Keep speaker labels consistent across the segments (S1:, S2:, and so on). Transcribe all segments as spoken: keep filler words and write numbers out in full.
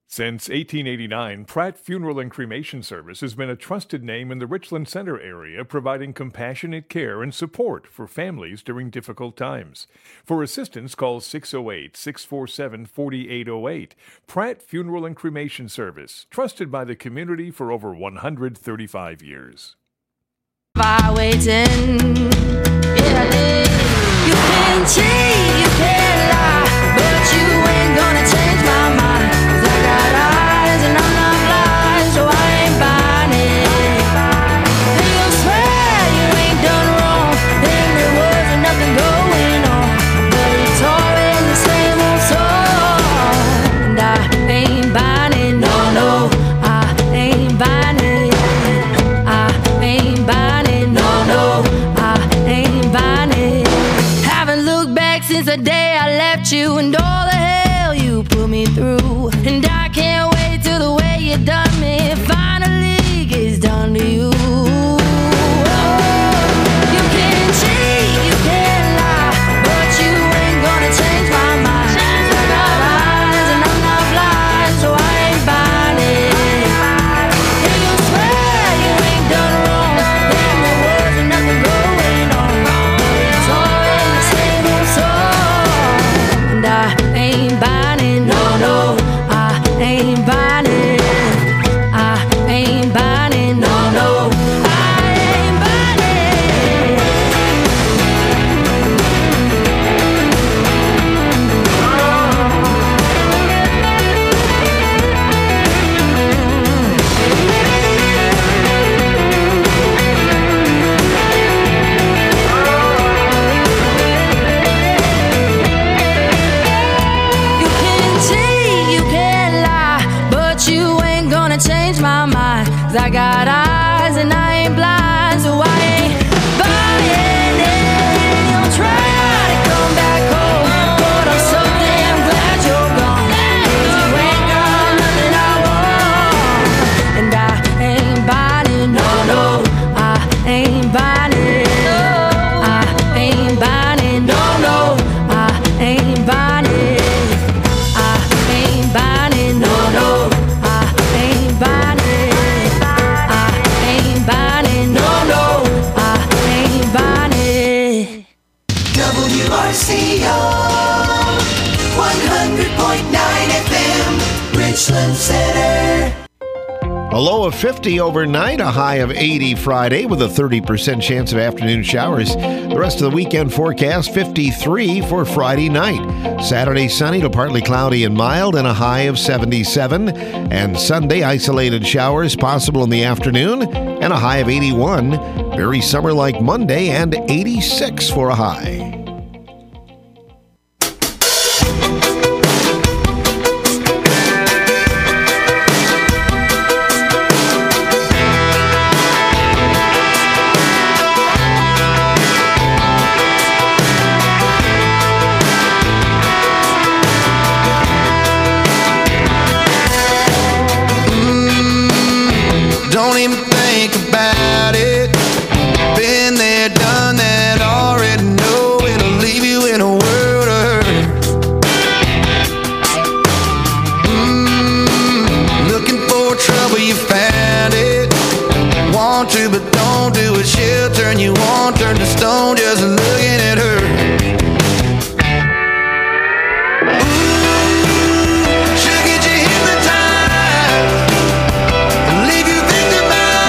S1: Since eighteen eighty-nine, Pratt Funeral and Cremation Service has been a trusted name in the Richland Center area, providing compassionate care and support for families during difficult times. For assistance, call six oh eight, six four seven, four eight oh eight. Pratt Funeral and Cremation Service, trusted by the community for over one hundred thirty-five years.
S2: By waiting, yeah, you can cheat, you can lie, but you ain't gonna change my mind. 'Cause I got eyes and I'm not blind, so I ain't buying it. And you'll swear you ain't done wrong, then there wasn't nothing going on. But it's always the same old song, and I ain't buying it. No, no, I ain't buying it. I ain't buying it. No, no, I ain't buying it. Haven't looked back since the day I left you and all the hell you put me through. And I can't wait till the way you done me finally gets done to you. You can cheat, you can lie, but you ain't gonna change my mind. 'Cause I got eyes and I'm not blind, so I ain't buying it. And you swear you ain't done wrong, then there wasn't nothing going on. But it's always the same old song, and I ain't buying it. No, no, I ain't buying it. I ain't buying it. No, no, I ain't buying it. You can cheat, you can lie, but you ain't gonna change my mind. 'Cause I got eyes and I ain't blind, so I ain't buying it. You'll try to come back home, but I'm so damn glad you're gone. 'Cause you ain't got nothing I want, and I ain't buying it. No, no, I ain't buying it. I ain't buying it. No, no, I ain't buying it. I ain't buying it. No, no, I ain't buying it. I ain't buying it. No, no, I ain't buying it.
S3: W R C O one hundred point nine F M, Richland Center.
S4: A low of fifty overnight, a high of eighty Friday with a thirty percent chance of afternoon showers. The rest of the weekend forecast, fifty-three for Friday night. Saturday, sunny to partly cloudy and mild, and a high of seventy-seven. And Sunday, isolated showers possible in the afternoon, and a high of eighty-one. Very summer-like Monday, and eighty-six for a high.
S5: Don't even think about it. Been there, done that, already know it'll leave you in a world of hurt. Mm, looking for trouble, you found it. Want to, but don't do it. She'll turn you on, turn to stone, just looking at her. Ooh, she'll get you hypnotized, leave you victimized.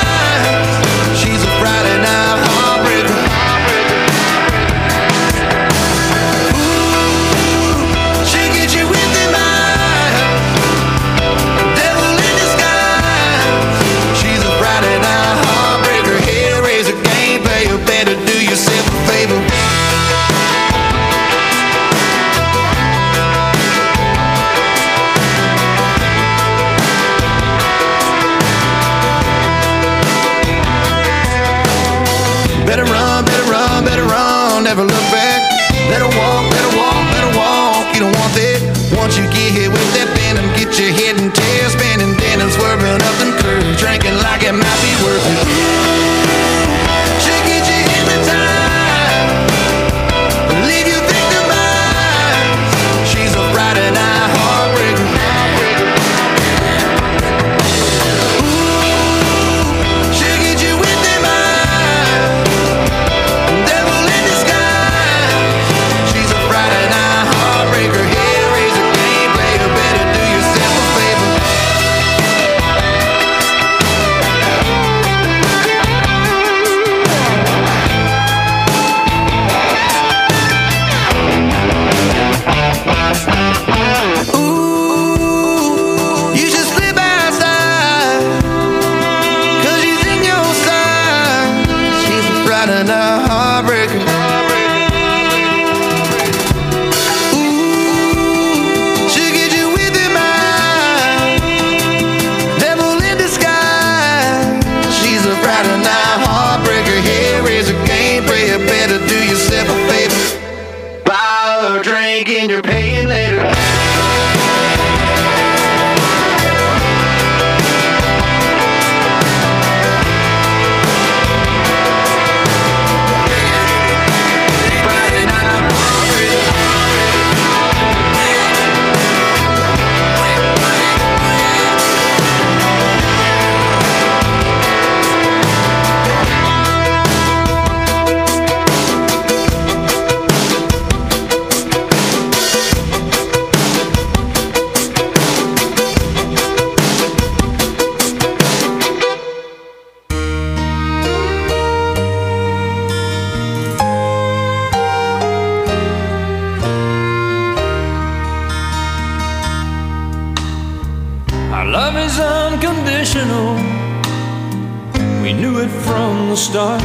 S6: Our love is unconditional. We knew it from the start.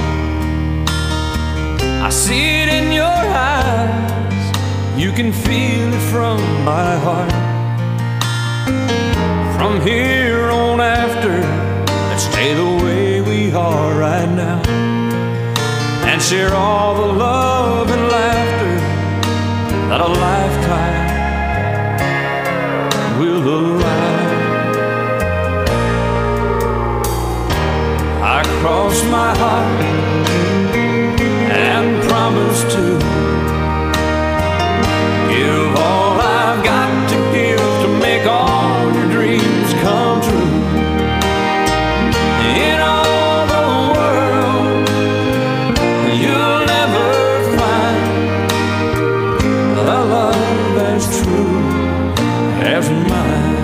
S6: I see it in your eyes. You can feel it from my heart. From here on after, let's stay the way we are right now, and share all the love and laughter that a lifetime will allow. I cross my heart and promise to give all I've got to give to make all your dreams come true. In all the world, you'll never find a love as true as mine.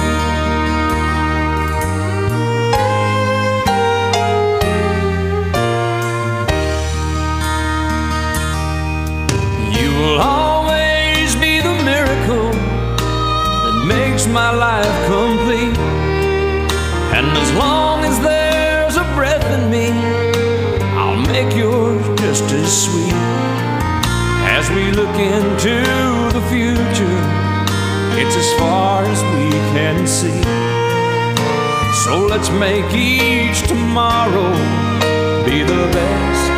S6: You will always be the miracle that makes my life complete. And as long as there's a breath in me, I'll make yours just as sweet. As we look into the future, it's as far as we can see. So let's make each tomorrow be the best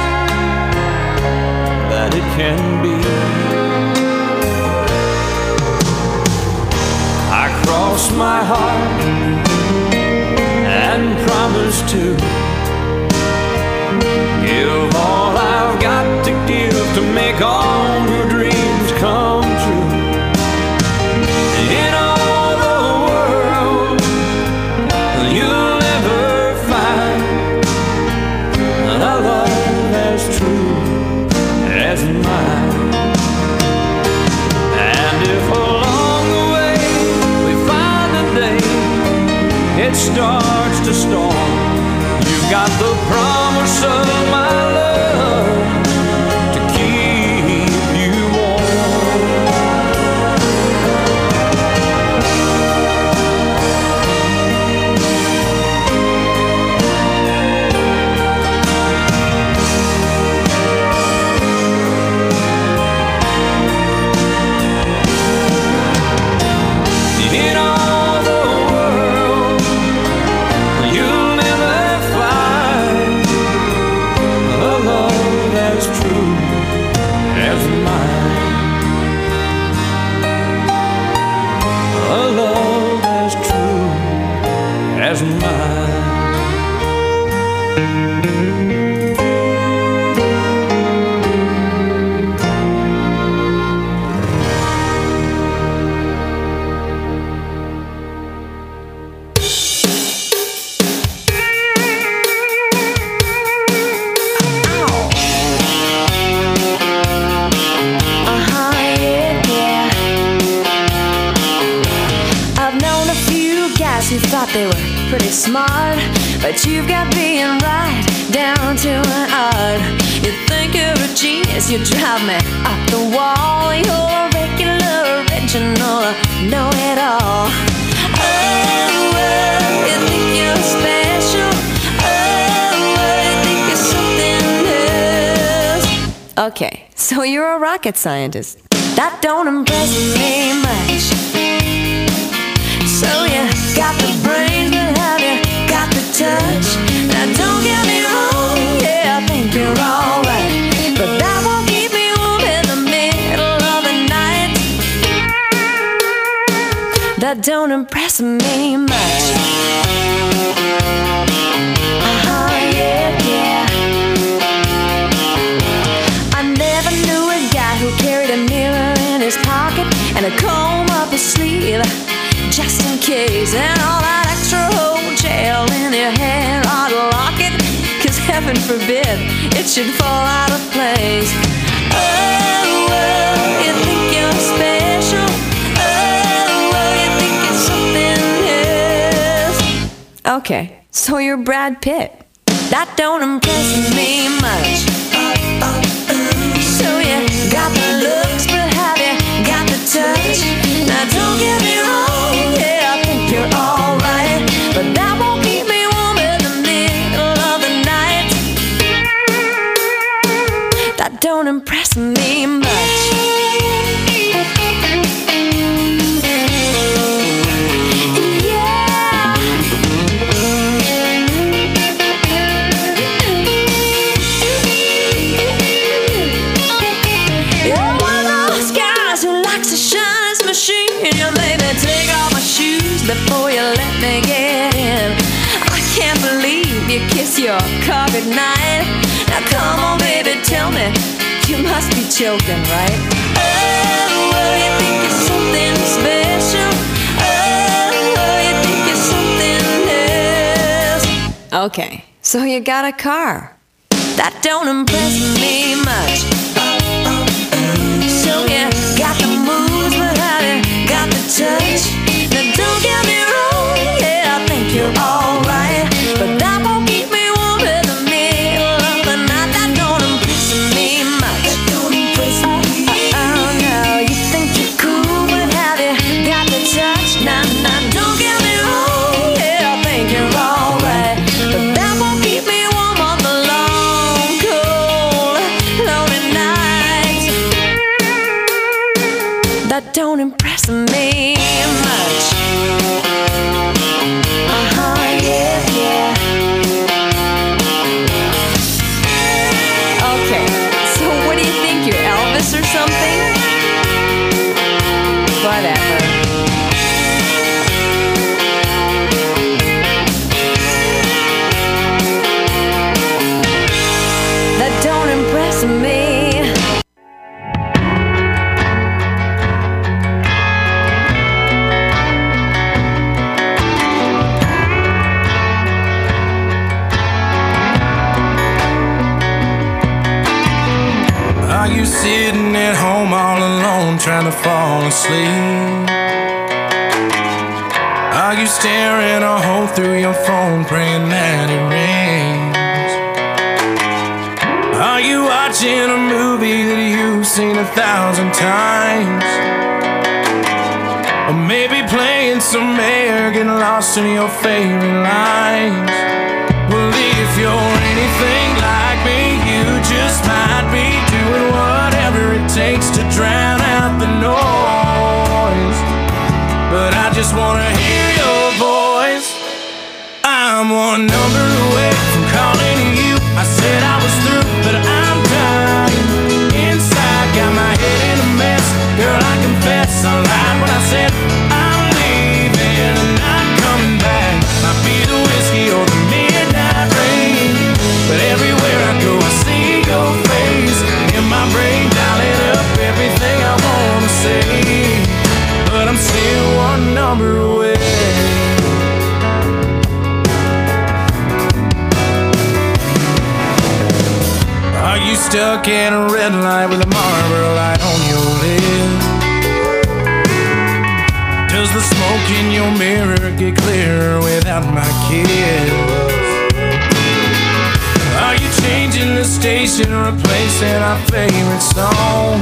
S6: that it can be. I cross my heart and promise to give all I've got to give to make all your dreams come true. In all the world, you'll never find a love as true as mine. And if along the way we find a day it starts to storm, you've got the promise of my love to keep you warm. In all the world, you'll never find a love as true as mine. A love as true as mine.
S2: Uh-huh, yeah, yeah. I've known a few guys who thought they were pretty smart, but you've got being right down to an art. You think you're a genius, you drive me up the wall. You're a regular, original, know-it-all. Oh, oh, you think you're special. Oh, oh, you think you're something else. Okay, so you're a rocket scientist. That don't impress me much. So you got the brain, but have you got the touch? Now don't get me wrong, yeah, I think you're alright, but that won't keep me warm in the middle of the night. That don't impress me much. Uh-huh, yeah, yeah. I never knew a guy who carried a mirror in his pocket and a comb up his sleeve, just in case, and all that extra whole gel in your hair ought to lock it, cause heaven forbid it should fall out of place. Oh, well, you think you're special. Oh, well, you think it's something else. Okay, so you're Brad Pitt. That don't impress me much. So you got the looks, but have you got the touch? Now don't get me wrong, yeah, I think you're all good night. Now come on, baby, tell me, you must be joking, right? Oh, oh, you think you're something special. Oh, oh, you think you're something else. Okay, so you got a car. That don't impress me much. So you got the moves, but have you got the touch? Now don't get me wrong, yeah, I think you're alright, but that won't keep me warm in the middle of the night. That don't impress me much. That don't impress me. Oh, oh no, you think you're cool, but have you got the touch? Nah, nah, don't get me wrong, yeah, I think you're alright, but that won't keep me warm on the long, cold, lonely nights. That don't impress me much. Uh-huh, yeah, yeah. Okay, so what do you think, you're Elvis or something? Whatever. That don't impress me.
S5: Are you sitting at home all alone trying to fall asleep? Are you staring a hole through your phone praying that it rains? Are you watching a movie that you've seen a thousand times? Or maybe playing some air, getting lost in your favorite lines? Well, if you're anything like me, you just might be doing whatever it takes to drown out the noise. But I just wanna hear your voice. I'm one number away from calling you. I said I was through, but I'm dying inside, got my head in a mess. Girl, I confess I lied when I said I'm leaving and not coming back. Might be the whiskey or the midnight rain, but everywhere I go I see your face in my brain, dialing up everything I wanna say. But I'm still one number away. Are you stuck in a red light with a Marlboro light on your lip? Does the smoke in your mirror get clearer without my kiss? Are you changing the station, replacing our favorite song?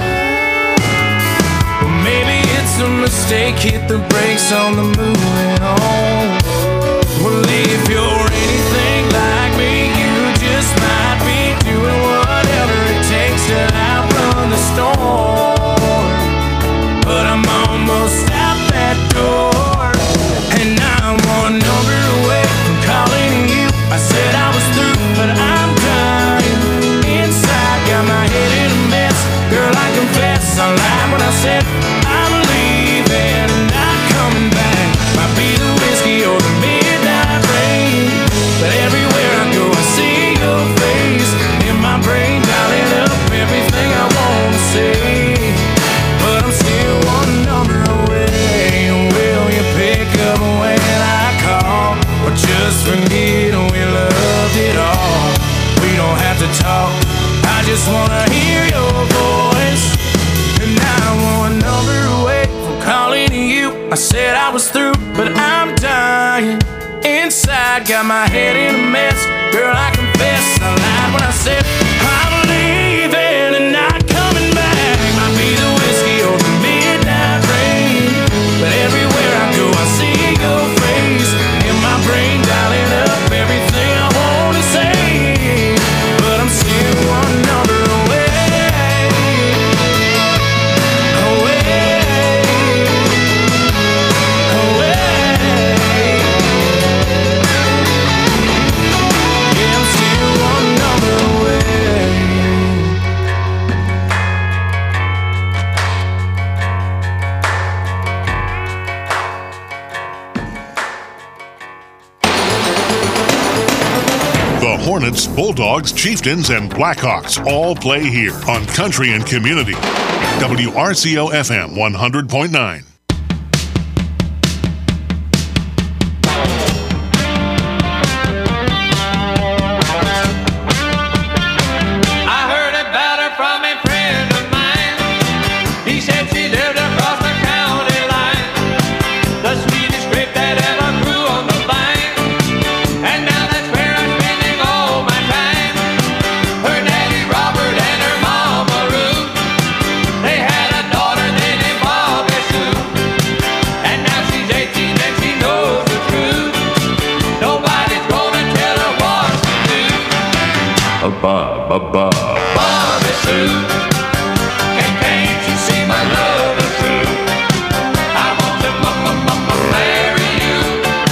S5: Or maybe it's a mistake, hit the brakes on the moving on. Well, if you're anything like me, you just might be doing whatever it takes to outrun the storm. But I'm almost out that door, and I'm one number away from calling you. I said I was through, but I'm dying inside, got my head in a mess. Girl, I confess I lied when I said I'm leaving and not coming back. Might be the whiskey or the midnight rain, but everywhere I go I see your face in my brain, dialing up everything I wanna say. But I'm still one number away. Will you pick up when I call, or just forget we loved it all? We don't have to talk, I just wanna hear your voice. And I'm one number away from calling you. I said I was through, but I'm dying inside, got my head in a mess. Girl, I confess I lied when I said I'm leaving and not coming back. Might be the whiskey or the midnight rain, but everywhere I go I see your face in my brain, dialing up everything I wanna say. But I'm still one number away, away, away. Yeah, I'm still one
S7: Hornets, Bulldogs, Chieftains, and Blackhawks all play here on Country and Community. W R C O F M one hundred point nine.
S8: Bobby Sue, and can't you see my love is true? I want to marry you,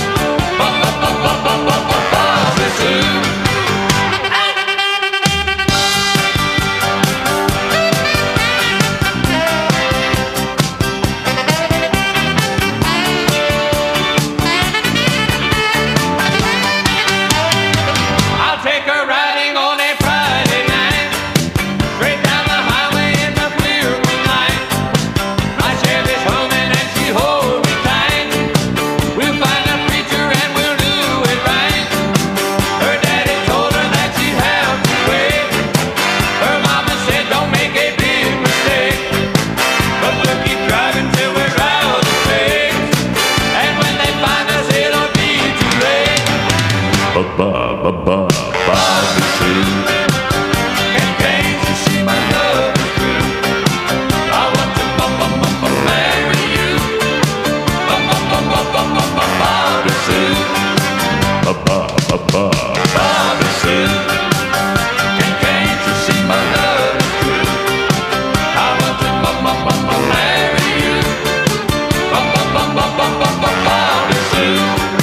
S8: Bobby Sue. I'll take her riding on a Friday night, straight down the highway in the clear moonlight. My Chevy's humming and she holds me tight. We'll find a preacher and we'll do it right. Her daddy told her that she'd have to wait. Her mama said don't make a big mistake, but we'll keep driving till we're out of space. And when they find us it'll be too late. Ba-ba-ba-ba Bobby Sue, and can't you see my love is true? I want to marry you, Bobby Sue, Bobby Sue, and can't you see my love is true? I want to marry you, Bobby Sue.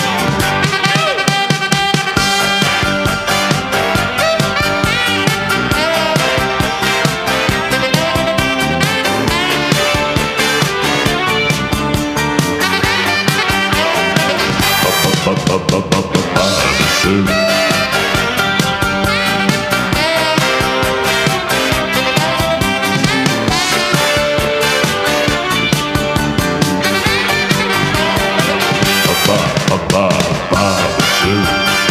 S8: Bobby Sue. Bobby Sue.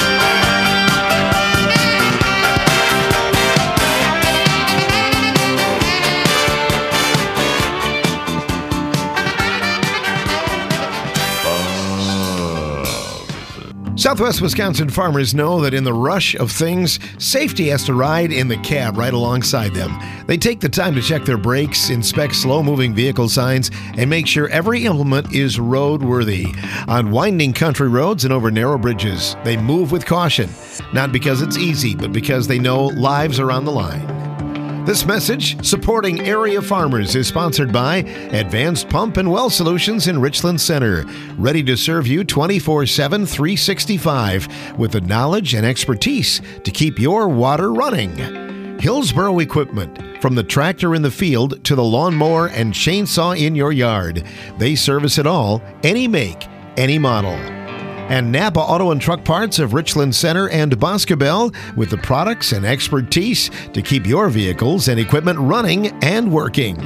S4: Southwest Wisconsin farmers know that in the rush of things, safety has to ride in the cab right alongside them. They take the time to check their brakes, inspect slow-moving vehicle signs, and make sure every implement is roadworthy. On winding country roads and over narrow bridges, they move with caution, not because it's easy, but because they know lives are on the line. This message, supporting area farmers, is sponsored by Advanced Pump and Well Solutions in Richland Center, ready to serve you twenty-four seven, three sixty-five with the knowledge and expertise to keep your water running. Hillsboro Equipment, from the tractor in the field to the lawnmower and chainsaw in your yard. They service it all, any make, any model. And Napa Auto and Truck Parts of Richland Center and Boscobel with the products and expertise to keep your vehicles and equipment running and working.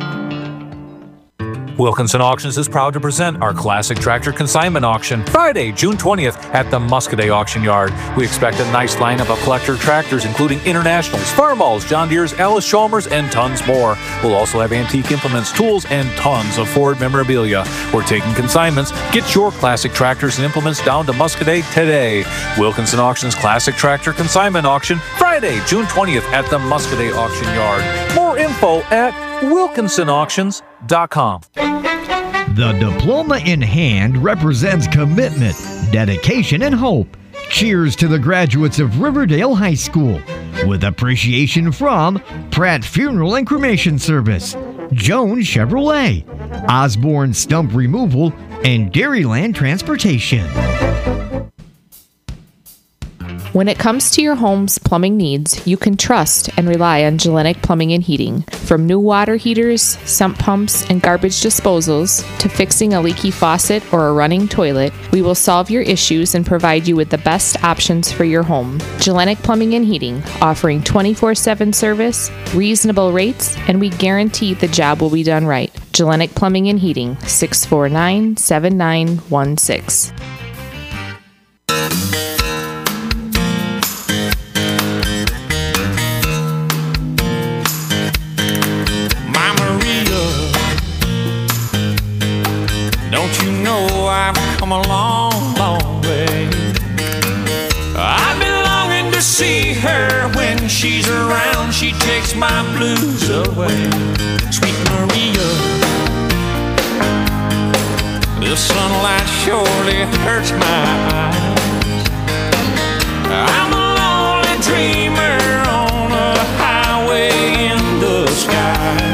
S9: Wilkinson Auctions is proud to present our Classic Tractor Consignment Auction Friday, June twentieth at the Muscoda Auction Yard. We expect a nice lineup of collector tractors including Internationals, Farmalls, John Deere's, Alice Chalmers, and tons more. We'll also have antique implements, tools, and tons of Ford memorabilia. We're taking consignments. Get your classic tractors and implements down to Muscoda today. Wilkinson Auctions Classic Tractor Consignment Auction Friday, June twentieth at the Muscoda Auction Yard. More info at wilkinson auctions dot com.
S10: The diploma in hand represents commitment, dedication, and hope. Cheers to the graduates of Riverdale High School. With appreciation from Pratt Funeral and Cremation Service, Jones Chevrolet, Osborne Stump Removal, and Dairyland Transportation.
S11: When it comes to your home's plumbing needs, you can trust and rely on Gellenic Plumbing and Heating. From new water heaters, sump pumps, and garbage disposals, to fixing a leaky faucet or a running toilet, we will solve your issues and provide you with the best options for your home. Gellenic Plumbing and Heating, offering twenty-four seven service, reasonable rates, and we guarantee the job will be done right. Gellenic Plumbing and Heating, six four nine, seven nine one six.
S5: Don't you know I've come a long, long way? I've been longing to see her. When she's around, she takes my blues away. Sweet Maria, the sunlight surely hurts my eyes. I'm a lonely dreamer on a highway in the sky.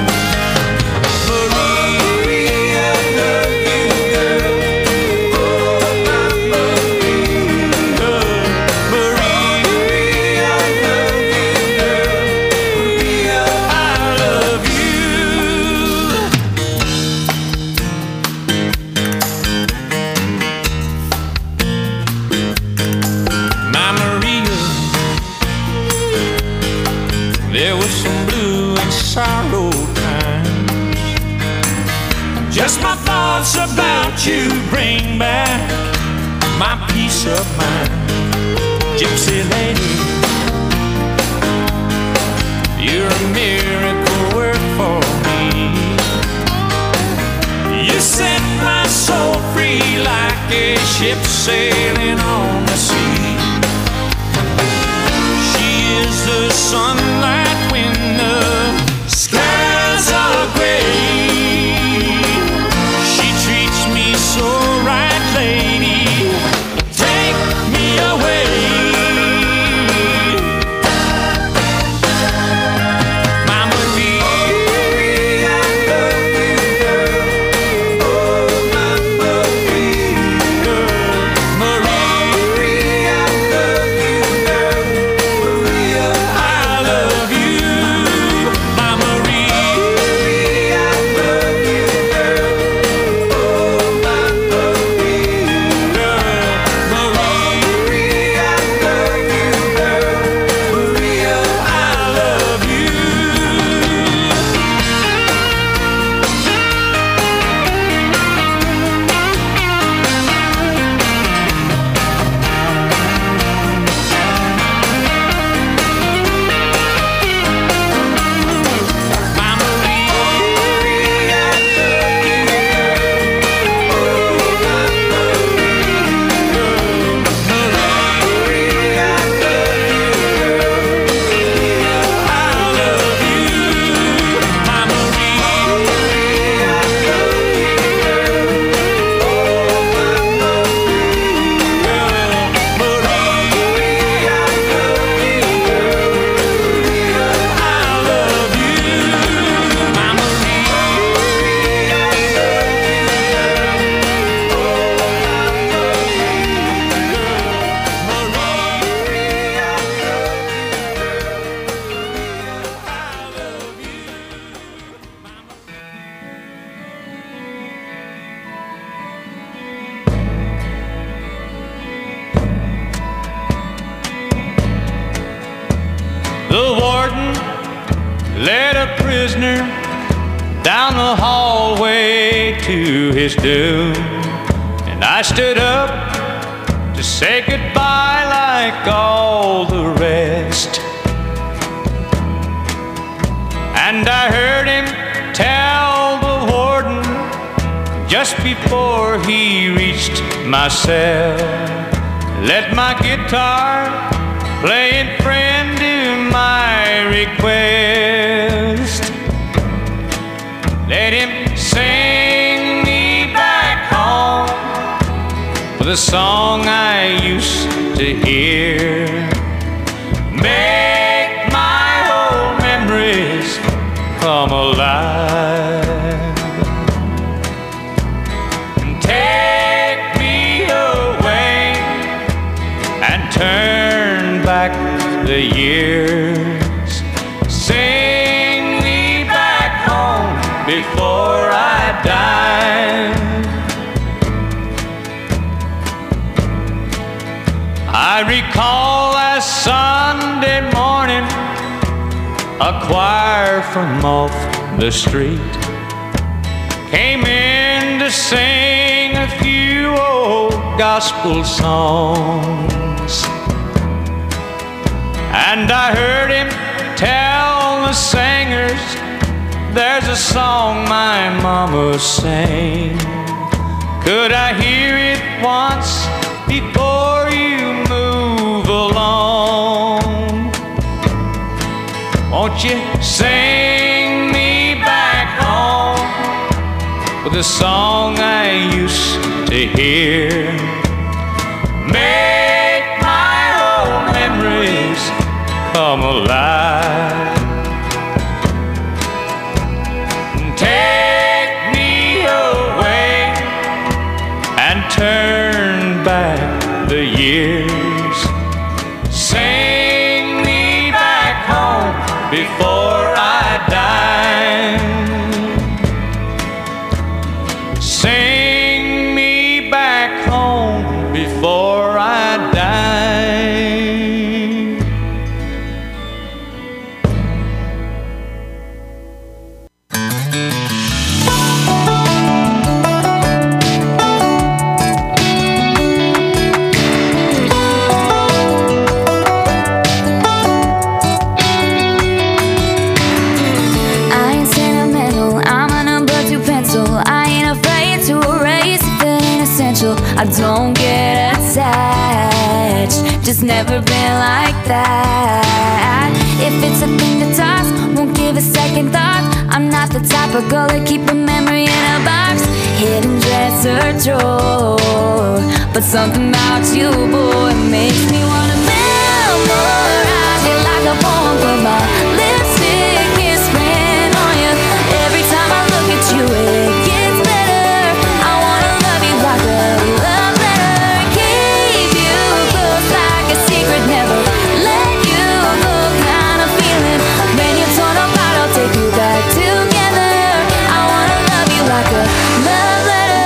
S5: Sorrow times. Just my thoughts about you bring back my peace of mind. Gypsy lady, you're a miracle work for me. You set my soul free like a ship sailing on the sea. She is the sunlight when the skies are gray. She treats me so right, lady. Take me away. My Maria, I love you, girl. Oh, my Maria, girl. Maria, I love you, girl. Maria, I love you. My Maria, I love you, girl. Oh, my Maria, girl. Maria, I love you, girl. Maria, I love you. My Maria, I love you, girl. Oh, my Maria, girl. Maria, I love you, girl. I love you. My Maria, I love you, girl. Oh, my Maria, girl. Maria, I love you, girl. I love you. My Maria, I love you, girl. The warden led a prisoner down the hallway to his doom, and I stood up to say goodbye like all the rest. And I heard him tell the warden just before he reached my cell, let my guitar play in friend to my request. Let him sing me back home with a song I used to hear. Make my old memories come alive. Take me away and turn
S6: the years. Sing me back home before I die. I recall last Sunday morning, a choir from off the street came in to sing a few old gospel songs. And I heard him tell the singers, there's a song my mama sang. Could I hear it once before you move along? Won't you sing me back home with a song I used to hear? Make my old memories come alive. Take me away and turn back the years. Sing me back home before I die. Sing me back home before I die.
S2: I don't get attached, just never been like that. If it's a thing to toss, won't give a second thought. I'm not the type of girl that keep a memory in a box, hidden dresser drawer. But something about you, boy, makes me wanna memorize you like a poem. Put my lipstick is spraying on you. Every time I look at you, it gets better. I wanna love you like a love letter. Keep you close like a secret, never let you go. Kind of feeling when you're torn apart, I'll take you back together. I wanna love you like a love letter.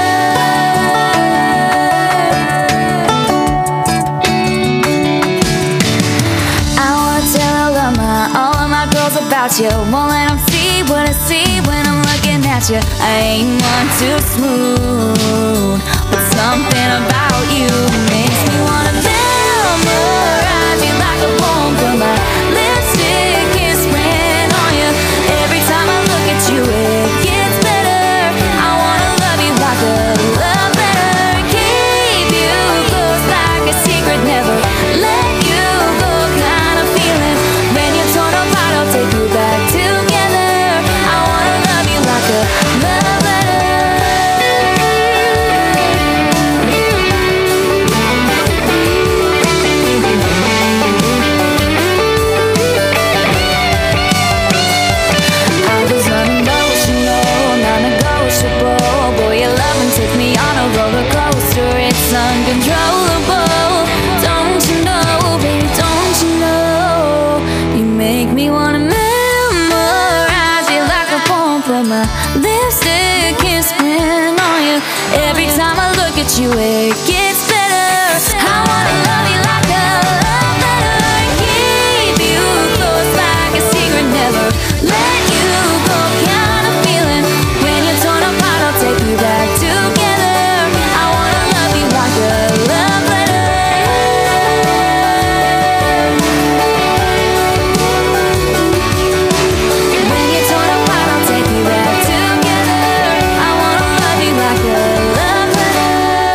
S2: I wanna tell all of my, all of my girls about you. Won't let them see what I see when I'm looking at you. I ain't one too smooth, but something about you makes me wanna memorize you like a poem. Put my lipstick is spraying on you. Every time I look at you, it gets better. I wanna love you like a love letter. Keep you close like a secret, never let you go. Kind of feeling when you're torn apart, I'll take you back together. I wanna love you like a love letter. I was unemotional, non-negotiable. Boy, your loving took me on a roller coaster. It's uncontrollable. Don't you know, baby, don't you know? You make me wanna memorize you like a poem. Put my lipstick is spraying on you. Every time I look at you, it gets better. I wanna love you like a love letter. Keep you close like a secret, never let you go. Kind of feeling when you're torn apart, I'll take you back together. I wanna love you like a love letter. When you're torn apart, I'll take you back together. I wanna love you like a love letter.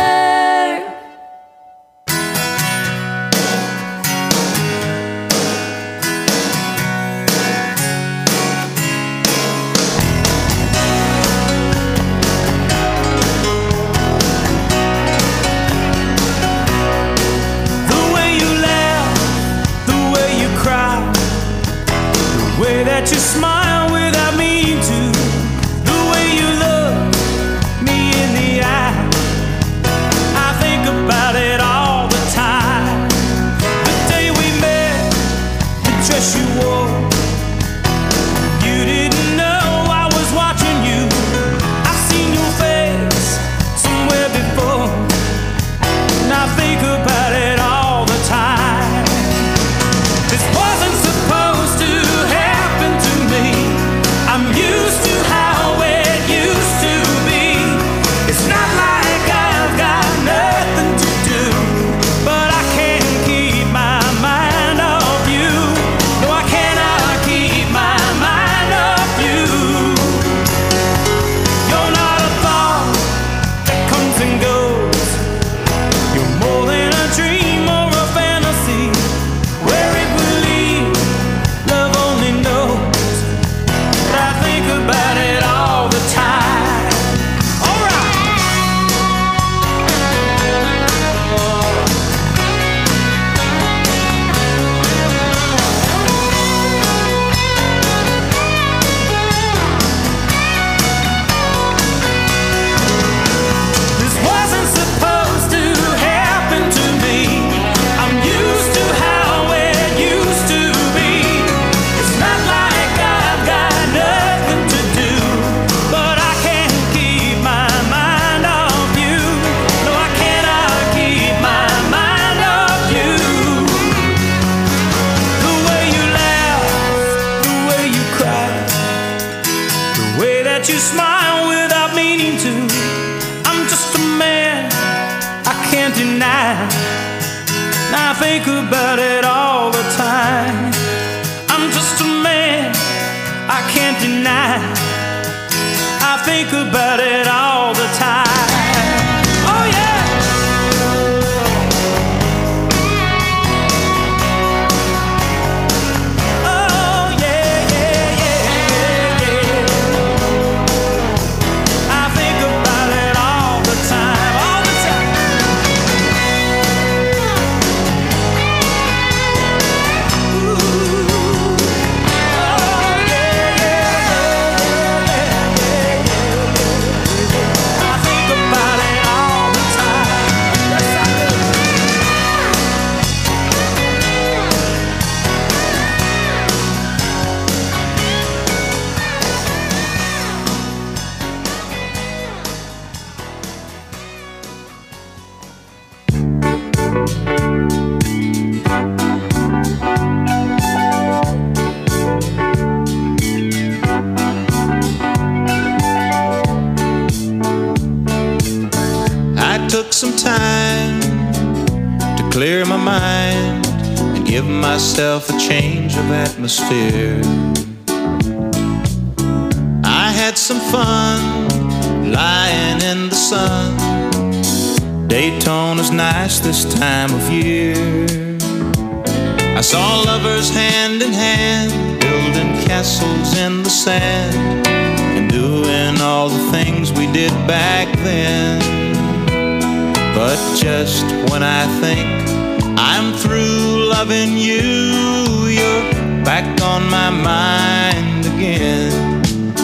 S5: The way you laugh, the way you cry, the way that you smile without meaning to, the way you look me in the eye. I think about it all the time. The day we met I think about it all the time. I'm just a man, I can't deny. I think about it all the time. Oh yeah.
S12: Some time to clear my mind and give myself a change of atmosphere. I had some fun lying in the sun. Daytona's nice this time of year. I saw lovers hand in hand, building castles in the sand, and doing all the things we did back then. But just when I think I'm through loving you, you're back on my mind again.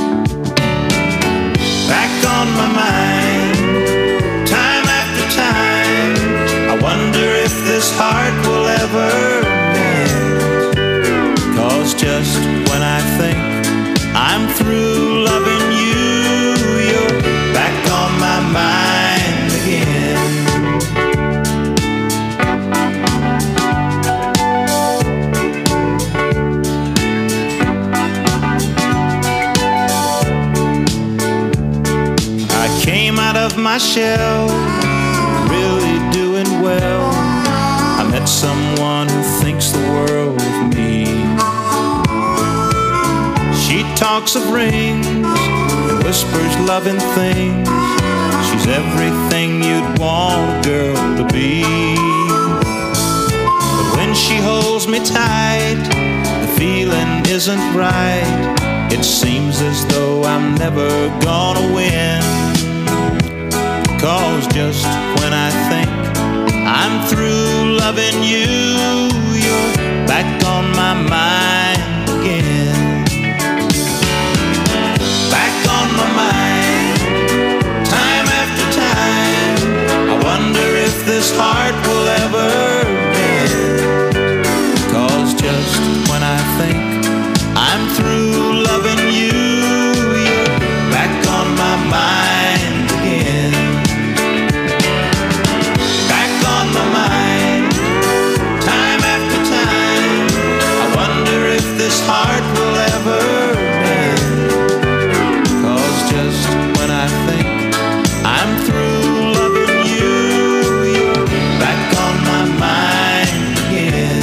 S12: Back on my mind, time after time. I wonder if this heart will ever mend. 'Cause just when I think I'm through loving you, you're back on my mind again. Of my shell, really doing well. I met someone who thinks the world of me. She talks of rings and whispers loving things. She's everything you'd want a girl to be. But when she holds me tight, the feeling isn't right. It seems as though I'm never gonna win. 'Cause just when I think I'm through loving you, you're back on my mind again. Back on my mind, time after time. I wonder if this heart will ever mend. 'Cause just when I think I'm through loving you, you're back on my mind again. This heart will ever mend. 'Cause just when I think I'm through loving you, you're back on my mind again.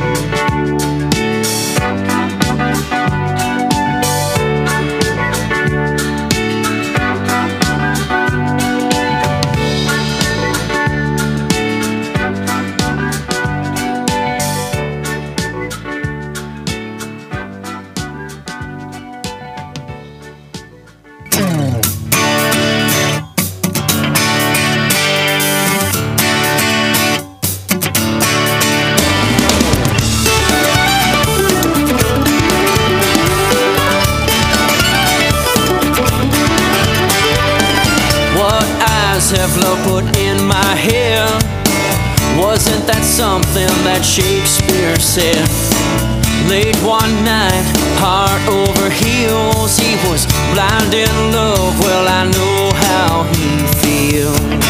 S6: Have love put in my head? Wasn't that something that Shakespeare said? Late one night, heart over heels, he was blind in love. Well, I know how he feels.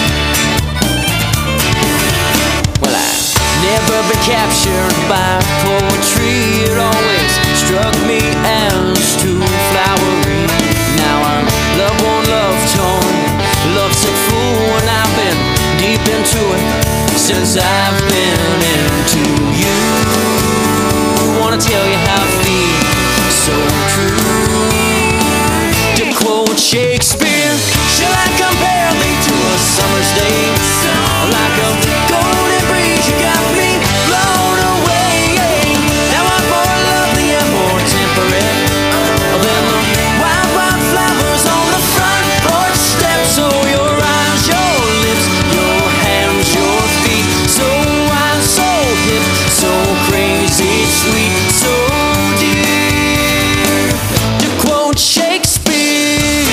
S6: Well, I've never been captured by poetry. It always struck me as too flowery. Now I'm love one, love torn, love sick fool, and I've been deep into it since I've been into you. Wanna tell you how I feel, so true. To quote Shakespeare, shall I compare thee to a summer's day? Like a golden breeze, you got me blown away. Now I'm more lovely and more temperate than the wild, wild flowers on the front porch steps. So your eyes, your lips, your hands, your feet. So wild, so hip, so crazy, sweet, so dear. To quote Shakespeare.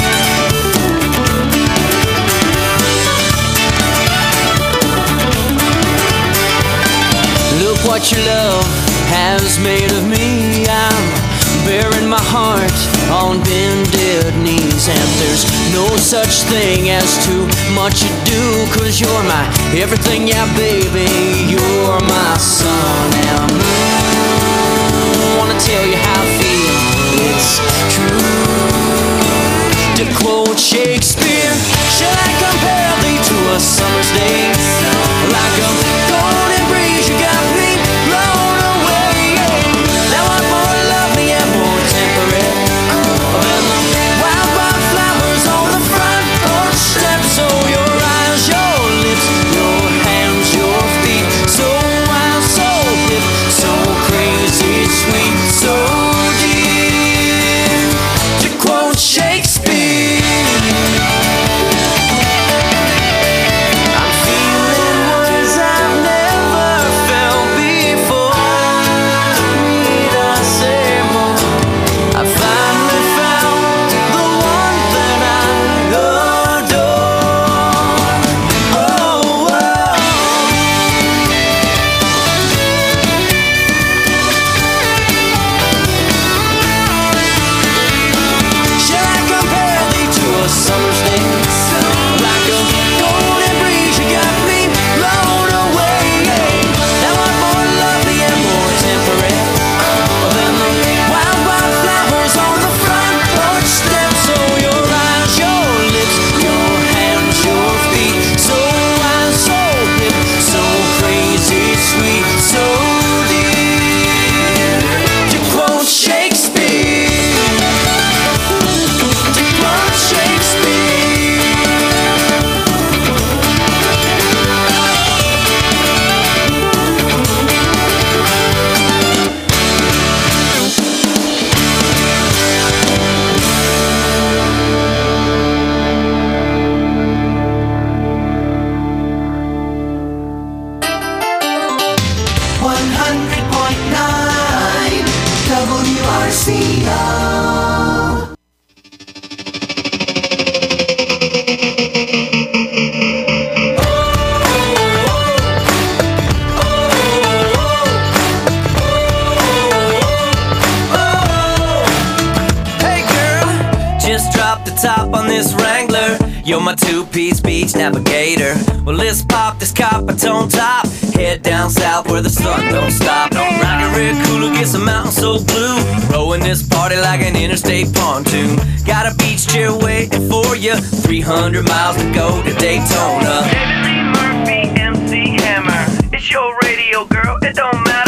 S6: Look what your love has made of me. I'm bearing my heart on bended knees, and there's no such thing as too much you do, 'cause you're my everything, yeah baby, you're my sun and moon. Wanna tell you how I feel, it's true. To quote Shakespeare, shall I compare thee to a summer's day? Like a golden breeze, you got me blown away. Now I'm more lovely and more temperate than the wild, wild flowers on the front porch steps. So your eyes, your lips, your hands, your feet. So wild, so hip, so crazy, sweet, so dear. To quote Shakespeare. I'm feeling words I've never felt before. Need I say more? I finally found the one that I adore. Oh, oh. Shall I compare thee to a summer's day? Like a golden breeze, you got me blown away. Now I'm more lovely and more temperate than the wild, wild flowers on the front porch steps. So your eyes, your lips, your hands, your feet. So wild, so hip, so crazy, sweet, so dear. To quote Shakespeare. To quote Shakespeare.
S3: one hundred point nine W R C O.
S6: Hey girl, just drop the top on this Wrangler. You're my two-piece beach navigator. Well, let's pop this copper-tone top. Head down south where the sun don't stop. Rock a red cooler, get some mountain so blue. Rowing this party like an interstate pontoon. Got a beach chair waiting for you. three hundred miles to go to Daytona.
S8: Eddie Murphy, M C Hammer. It's your radio, girl. It don't matter.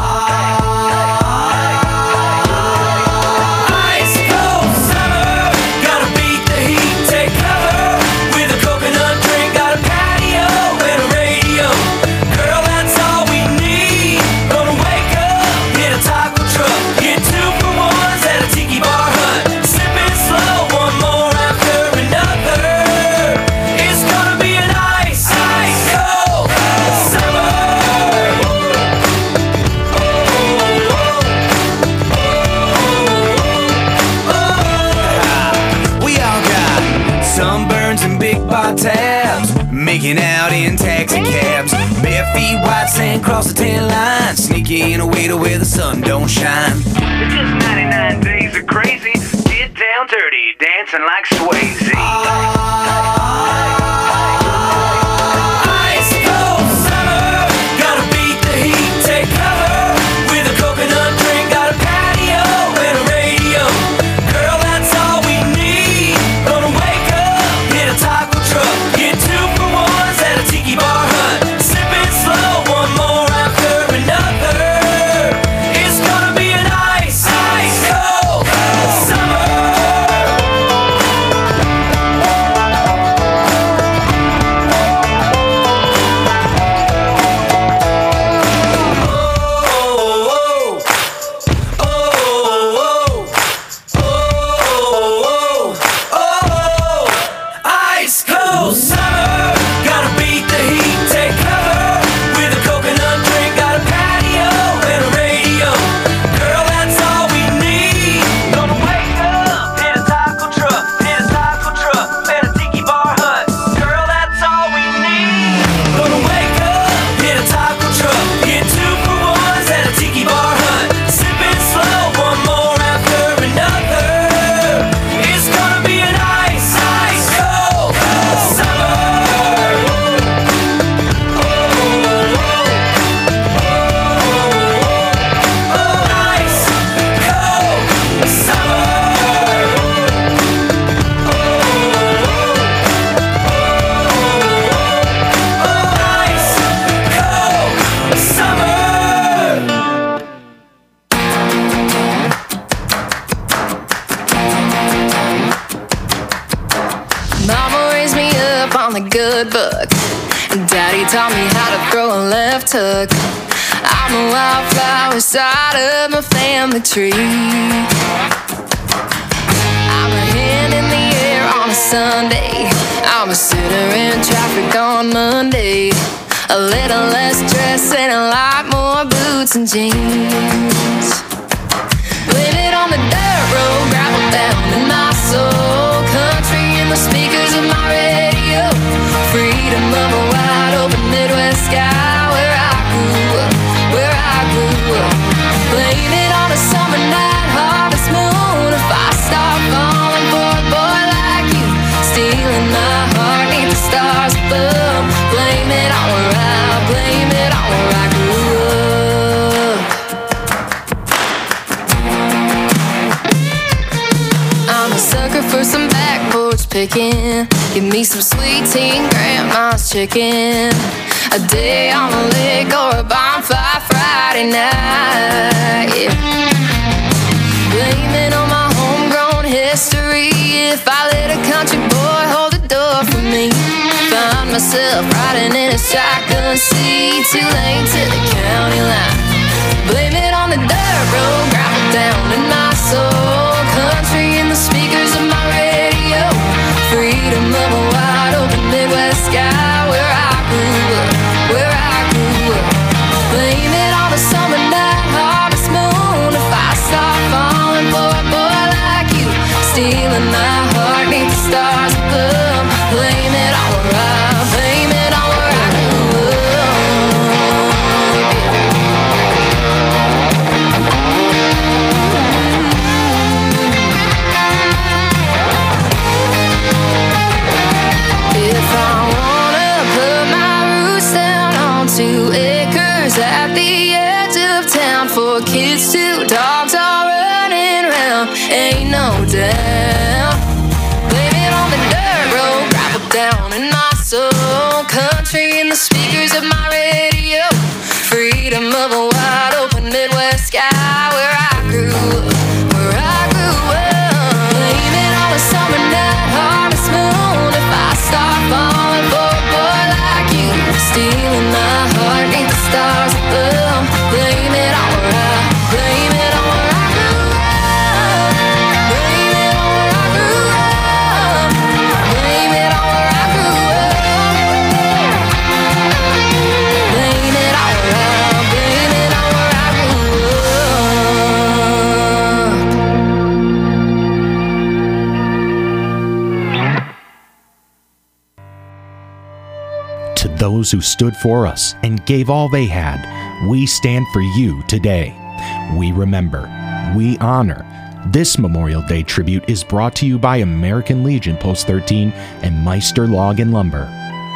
S6: Ice cold summer, gotta beat the heat, take cover with a coconut drink, got a patio and a radio. Girl, that's all we need. Gonna wake up, hit a taco truck, get two for ones at a tiki bar hut. Sipping slow, one more after another. It's gonna be an ice, ice cold summer. We all got sunburns and big bar tabs, making out in taxi cabs, bare feet, white sand, cross the tan line, sneaking away to where the sun don't shine.
S8: It's just ninety-nine days of crazy. Get down dirty, dancing like Swayze.
S6: Ice cold summer, gotta beat the heat, take cover with a coconut drink, got a patio and a radio. Girl, that's all we need. Gonna wake up, hit a taco truck, get two for ones at a tiki bar hut.
S2: good book. Daddy taught me how to throw a left hook. I'm a wildflower side of my family tree. I'm a hand in the air on a Sunday. I'm a sinner in traffic on Monday. A little less dress and a lot more boots and jeans. Blame it on the dirt road, gravel down in my soul. Country in the speakers of my radio. Freedom of a wide open Midwest sky. Where I grew up, where I grew up. Blame it on a summer night harvest moon. If I start falling for a boy like you, stealing my heart neath the stars above. Blame it on where I, blame it on where I grew up. I'm a sucker for some back porch picking. Give me some sweet tea and grandma's chicken. A day on the lake or a bonfire Friday night, yeah. Blame it on my homegrown history. If I let a country boy hold the door for me, find myself riding in a shotgun seat, too late to the county line. Blame it on the dirt road, gravel down in my soul. Country in the speakers of my radio. Freedom of a wide open Midwest sky. Where I grew up, where I grew up. Blame it on a summer night harvest moon. If I start falling for a boy like you, stealing my heart neath the stars above. Blame it on where I, blame it on where I grew up. If I wanna put my roots down on two acres at the edge of town, for kids, two dogs all running around, ain't no doubt. Blame it on the dirt road, gravel down in my soul. Country in the speakers of my radio. Freedom of a wide open Midwest sky. Where I grew up, where I grew up. Blame it on a summer night harvest moon. If I start falling for a boy like you, stealing my heart neath the stars above. Blame it on where I, blame it on where I grew up. Blame it on where I grew up. Blame it on where I grew up. Blame it on where I, blame it on where I grew up.
S13: To those who stood for us and gave all they had, we stand for you today. We remember, we honor. This Memorial Day tribute is brought to you by American Legion Post thirteen and Meister Log and Lumber.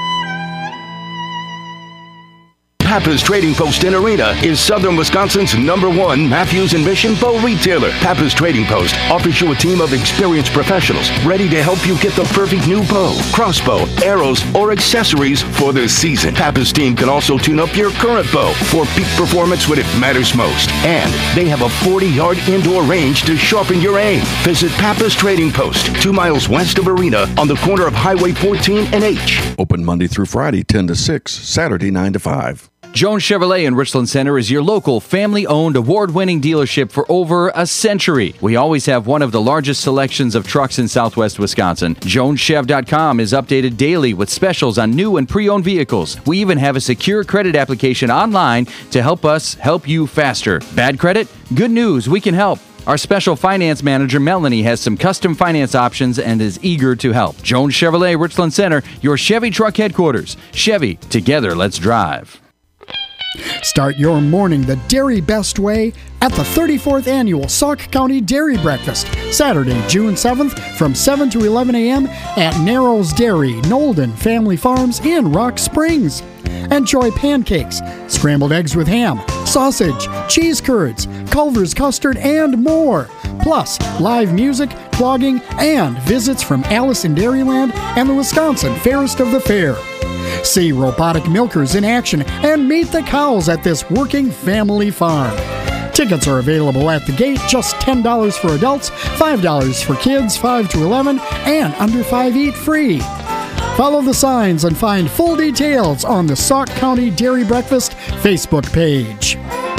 S14: Pappas Trading Post in Arena is Southern Wisconsin's number one Matthews and Mission bow retailer. Pappas Trading Post offers you a team of experienced professionals ready to help you get the perfect new bow, crossbow, arrows, or accessories for the season. Pappas team can also tune up your current bow for peak performance when it matters most. And they have a forty-yard indoor range to sharpen your aim. Visit Pappas Trading Post, two miles west of Arena on the corner of Highway fourteen and H.
S15: Open Monday through Friday, ten to six, Saturday, nine to five.
S16: Jones Chevrolet in Richland Center is your local family-owned award-winning dealership for over a century. We always have one of the largest selections of trucks in southwest Wisconsin. Jones Chev dot com is updated daily with specials on new and pre-owned vehicles. We even have a secure credit application online to help us help you faster. Bad credit? Good news, we can help. Our special finance manager, Melanie, has some custom finance options and is eager to help. Jones Chevrolet, Richland Center, your Chevy truck headquarters. Chevy, together, let's drive.
S17: Start your morning the Dairy Best way at the thirty-fourth Annual Sauk County Dairy Breakfast, Saturday, June seventh from seven to eleven a.m. at Narrows Dairy, Nolden Family Farms in Rock Springs. Enjoy pancakes, scrambled eggs with ham, sausage, cheese curds, Culver's custard, and more. Plus, live music, clogging, and visits from Alice in Dairyland and the Wisconsin Fairest of the Fair. See robotic milkers in action and meet the cows at this working family farm. Tickets are available at the gate, just ten dollars for adults, five dollars for kids five to eleven, and under five eat free. Follow the signs and find full details on the Sauk County Dairy Breakfast Facebook page.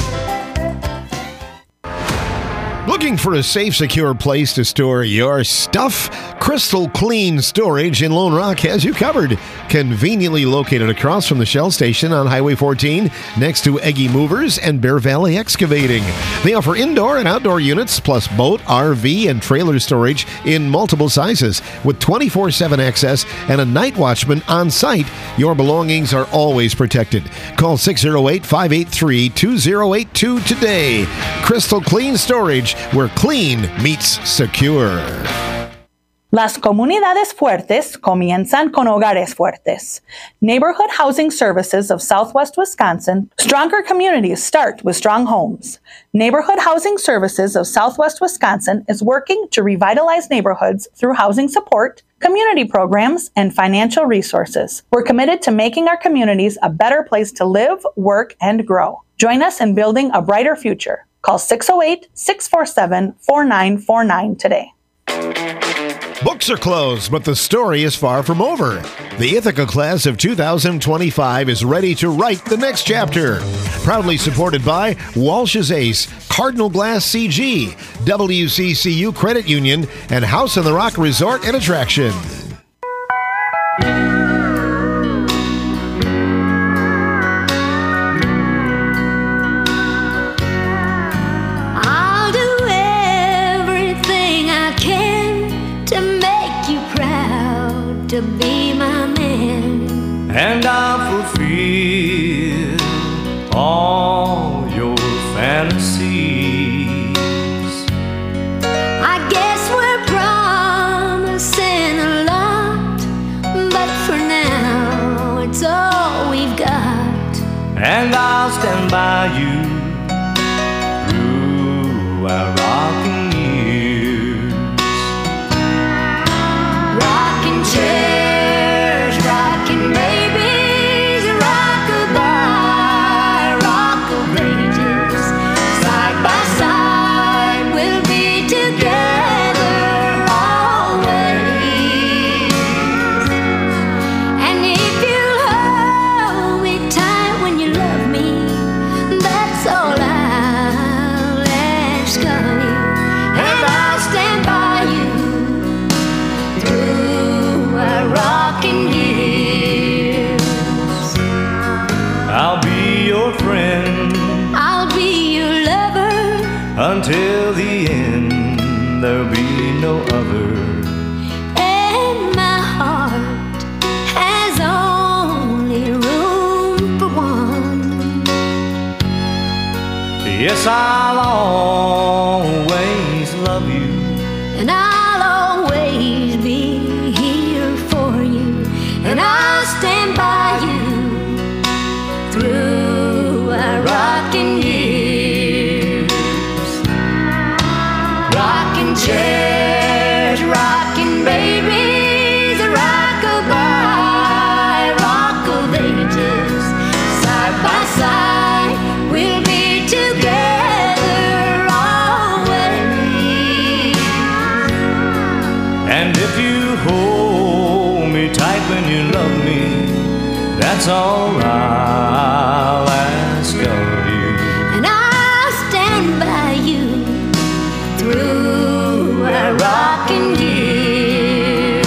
S4: Looking for a safe, secure place to store your stuff? Crystal Clean Storage in Lone Rock has you covered. Conveniently located across from the Shell Station on Highway fourteen, next to Eggy Movers and Bear Valley Excavating. They offer indoor and outdoor units, plus boat, R V, and trailer storage in multiple sizes. With twenty-four seven access and a night watchman on site, your belongings are always protected. Call six oh eight, five eight three, two oh eight two today. Crystal Clean Storage, where clean meets secure.
S18: Las comunidades fuertes comienzan con hogares fuertes. Neighborhood Housing Services of Southwest Wisconsin. Stronger communities start with strong homes. Neighborhood Housing Services of Southwest Wisconsin is working to revitalize neighborhoods through housing support, community programs, and financial resources. We're committed to making our communities a better place to live, work, and grow. Join us in building a brighter future. Call six oh eight, six four seven, four nine four nine today.
S4: Books are closed, but the story is far from over. The Ithaca class of two thousand twenty-five is ready to write the next chapter. Proudly supported by Walsh's Ace, Cardinal Glass C G, W C C U Credit Union, and House on the Rock Resort and Attraction.
S2: I'll do everything I can to make you proud to be my man.
S6: And I'll fulfill all your fantasies.
S2: I guess we're promising a lot, but for now it's all we've got.
S6: And I'll stand by you through our rocking years.
S2: Rocking chairs, rocking babies, rock-a-bye, rock of ages. Side by side we'll be together always. And if you'll hold me tight when you love me, that's all I'll ask of you. And I'll stand by you through our rocking years.
S6: I'll be your friend
S2: I'll be your lover,
S6: until the end. There'll be no other.
S2: and my heart has only room for one.
S6: Yes, I'll always love you.
S2: And I'll always be here for you. And I'll stand by you through our rocking years. Rocking chairs, rocking babies, rock-a-bye, rock of ages. Side by side we'll be together always.
S6: And if you hold me tight when you love me, that's all I'll ask of you.
S2: And I'll stand by you through our rocking years.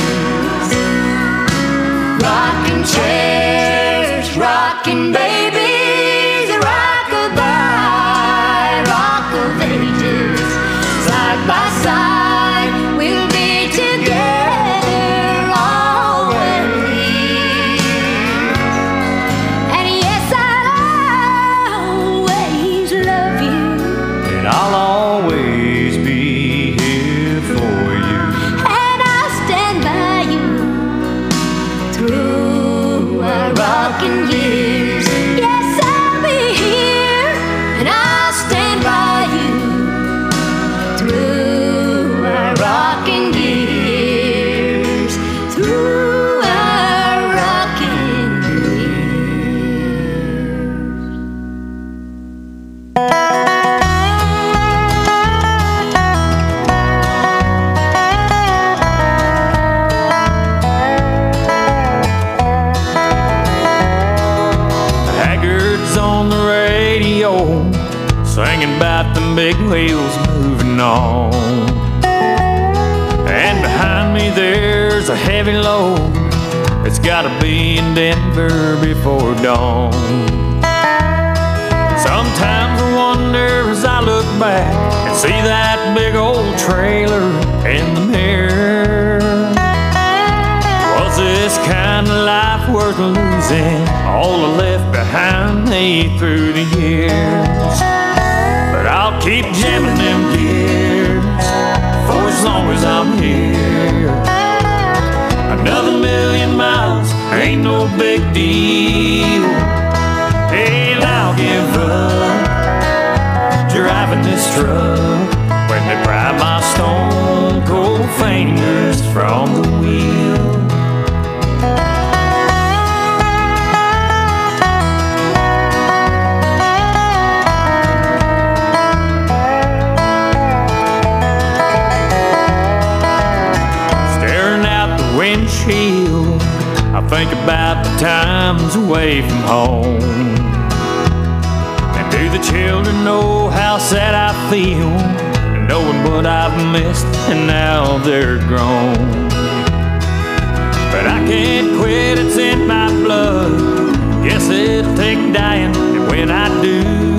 S2: Rocking chairs, rocking babies, rock-a-bye, rock of ages. Side by side we'll be together always. And yes, I'll always love you.
S6: And I'll always be here for you.
S2: And I'll stand by you through our rocking years.
S5: singing about the big wheels moving on. And behind me there's a heavy load. It's gotta be in Denver before dawn. Sometimes I wonder as I look back and see that big old trailer in the mirror. Was this kind of life worth losing? All I left behind me through the years. But I'll keep jamming them gears for as long as I'm here. Another million miles ain't no big deal. And I'll give up driving this truck when they pry my stone cold fingers from the wheel. Staring out the windshield, I think about the times away from home. And do the children know how sad I feel, knowing what I've missed and now they're grown? But I can't quit, it's in my blood. Guess it'll take dying, and when I do,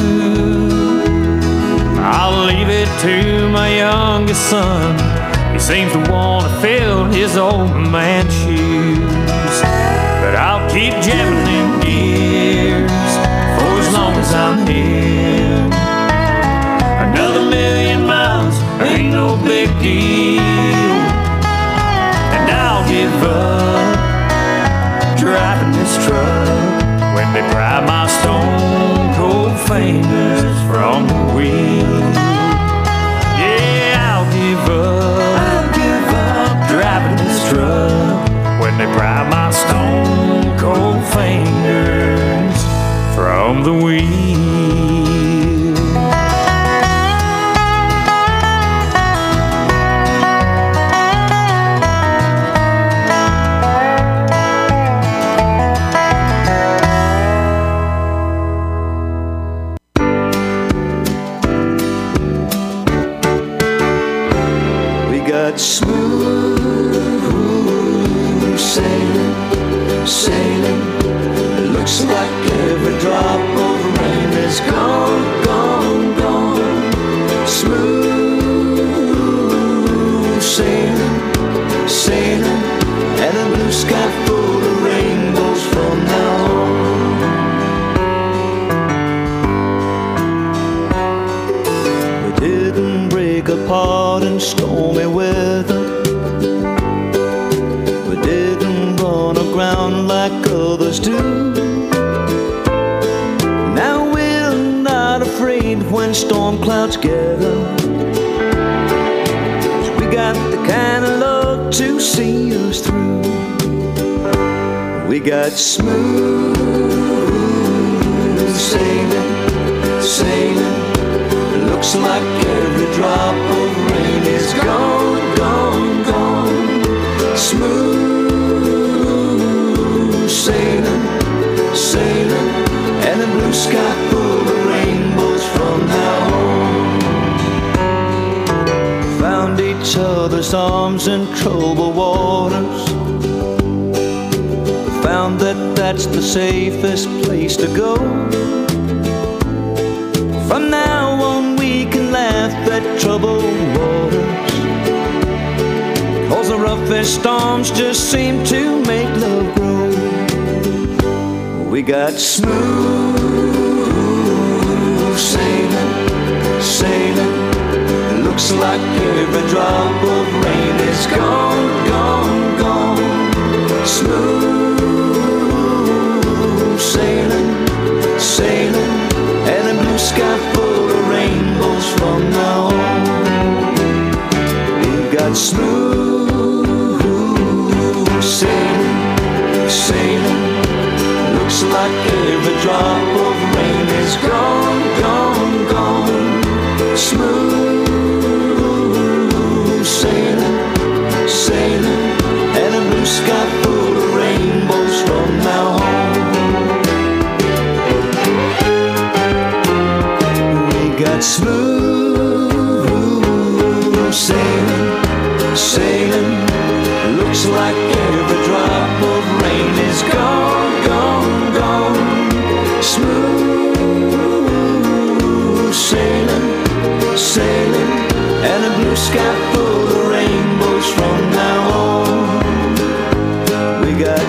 S5: I'll leave it to my youngest son. He seems to want to fill his old man's shoes. But I'll keep jamming them gears for as long as I'm here. Another million miles ain't no big deal. And I'll give up driving this truck when they pry my stone cold fingers from the wheel. Yeah, I'll give up, I'll give up driving this truck when they pry my stone cold fingers from the wheel.
S3: Smooth sailing, sailing. It looks like every drop of rain is gone, gone, gone. Smooth sailing, sailing, and a blue sky full of rainbows from now on. We didn't break apart in stormy weather. We didn't run aground like others do. Now we're not afraid when storm clouds gather. We got the kind of love to see us through. We got smooth sailing, sailing. It looks like every drop of rain is gone, gone, gone. Smooth sailing, sailing, and a blue sky full of rainbows from now on. Found each other's arms in troubled waters. Found that that's the safest place to go. From now on we can laugh at troubled waters, 'cause the roughest storms just seem to make love grow. We got smooth sailing, sailing. It looks like every drop of rain is gone, gone, gone. Smooth sailing, sailing, and a blue sky full of rainbows from now on. We got smooth sailing, sailing. Looks like every drop of rain is gone, gone, gone. Smooth sailing, sailing, and a blue sky full of rainbows from now on. We got smooth sailing, sailing. Looks like every drop of rain is gone, gone, gone. Smooth sailing, sailing, and a blue sky full of rainbows from now on. We got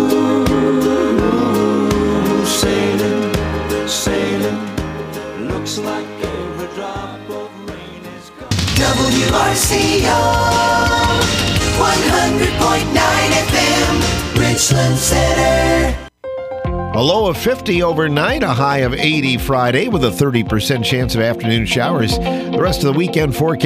S3: smooth sailing, sailing. Looks like every drop of rain is gone.
S19: W R C O one hundred point nine F M, Richland Center.
S4: A low of fifty overnight, a high of eighty Friday with a thirty percent chance of afternoon showers. The rest of the weekend forecast.